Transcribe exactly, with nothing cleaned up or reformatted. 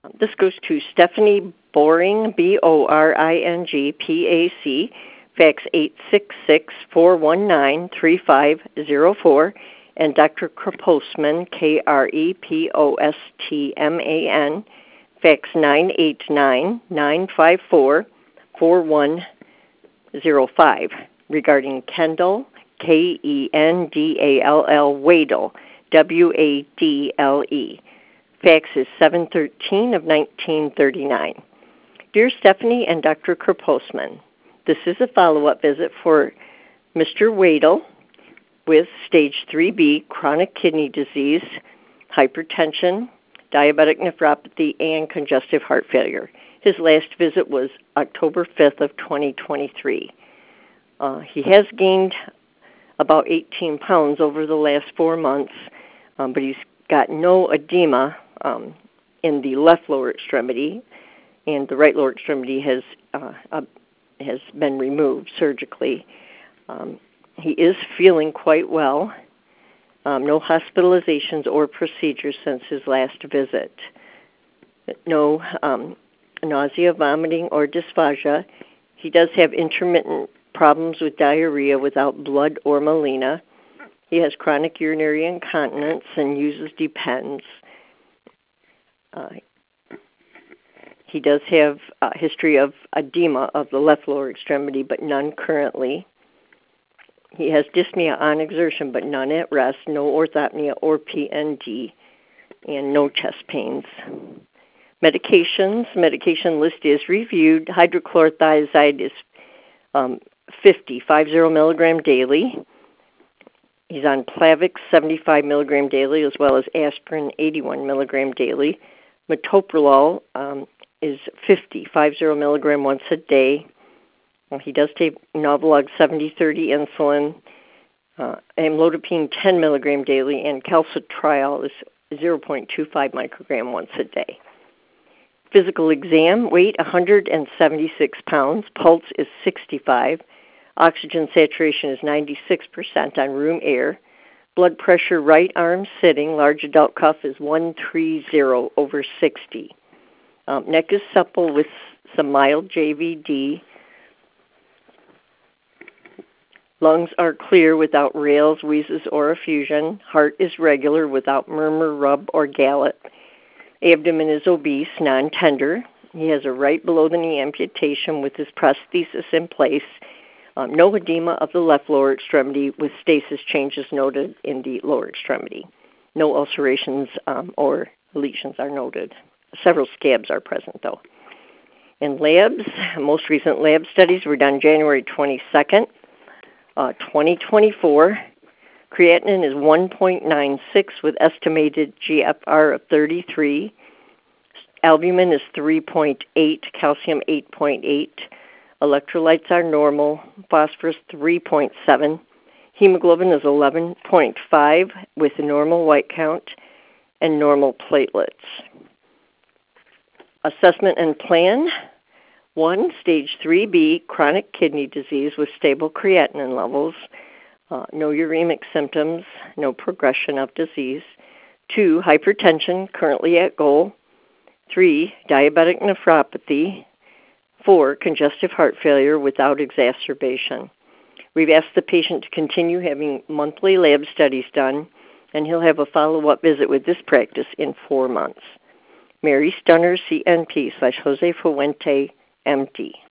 This goes to Stephanie Boring, B O R I N G, P A C, fax eight six six, four one nine, three five zero four, and Doctor Krepostman, K R E P O S T M A N, fax nine eight nine, nine five four, four one zero five, regarding Kendall, K E N D A L L, Wadle, W A D L E. Fax is seven thirteen of nineteen thirty-nine. Dear Stephanie and Doctor Krepostman, this is a follow-up visit for Mister Wadle with stage three B chronic kidney disease, hypertension, diabetic nephropathy, and congestive heart failure. His last visit was October fifth of twenty twenty-three. Uh, he has gained about eighteen pounds over the last four months, um, but he's got no edema um, in the left lower extremity, and the right lower extremity has uh, uh, has been removed surgically. Um, he is feeling quite well. Um, no hospitalizations or procedures since his last visit. No um, nausea, vomiting, or dysphagia. He does have intermittent problems with diarrhea without blood or melena. He has chronic urinary incontinence and uses Depends. Uh, he does have a history of edema of the left lower extremity, but none currently. He has dyspnea on exertion, but none at rest, no orthopnea or P N D, and no chest pains. Medications, medication list is reviewed. Hydrochlorothiazide is um, fifty, fifty milligram daily. He's on Plavix seventy-five milligram daily, as well as aspirin eighty-one milligram daily. Metoprolol um, is fifty, fifty milligram once a day. Well, he does take Novolog seventy thirty insulin, uh, amlodipine ten milligram daily, and calcitriol is zero point two five microgram once a day. Physical exam, weight one hundred seventy-six pounds, pulse is sixty-five, oxygen saturation is ninety-six percent on room air, blood pressure right arm sitting, large adult cuff is one thirty over sixty. Um, neck is supple with some mild J V D. Lungs are clear without rales, wheezes, or effusion. Heart is regular without murmur, rub, or gallop. Abdomen is obese, non-tender. He has a right below-the-knee amputation with his prosthesis in place. Um, no edema of the left lower extremity with stasis changes noted in the lower extremity. No ulcerations um, or lesions are noted. Several scabs are present, though. In labs, most recent lab studies were done January twenty-second, uh, twenty twenty-four. Creatinine is one point nine six with estimated G F R of thirty-three. Albumin is three point eight, calcium eight point eight. Electrolytes are normal. Phosphorus three point seven. Hemoglobin is eleven point five with a normal white count and normal platelets. Assessment and plan. One, stage three B, chronic kidney disease with stable creatinine levels. Uh, no uremic symptoms, no progression of disease. Two, hypertension, currently at goal. Three, diabetic nephropathy. Four, congestive heart failure without exacerbation. We've asked the patient to continue having monthly lab studies done, and he'll have a follow-up visit with this practice in four months. Mary Stunner, C N P slash Jose Fuente, M D.